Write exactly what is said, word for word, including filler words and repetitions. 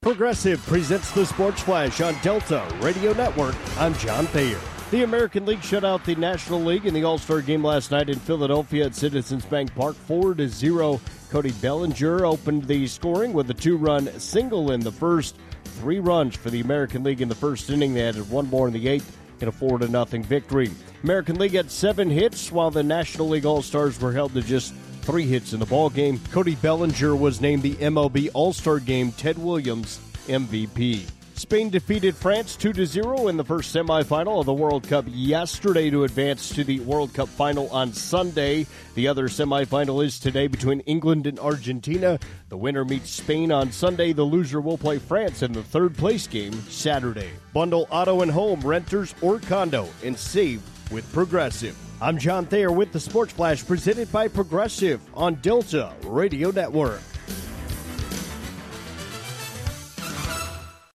Progressive presents the Sports Flash on Delta Radio Network. I'm John Thayer. The American League shut out the National League in the All-Star game last night in Philadelphia at Citizens Bank Park, four to zero. Cody Bellinger opened the scoring with a two-run single in the first. Three runs for the American League in the first inning. They added one more in the eighth in a four to nothing victory. American League had seven hits, while the National League All-Stars were held to just three hits in the ballgame. Cody Bellinger was named the M L B All-Star Game Ted Williams M V P. Spain defeated France two to zero in the first semifinal of the World Cup yesterday to advance to the World Cup final on Sunday. The other semifinal is today between England and Argentina. The winner meets Spain on Sunday. The loser will play France in the third place game Saturday. Bundle auto and home, renters or condo, and save with Progressive. I'm John Thayer with the Sports Flash presented by Progressive on Delta Radio Network.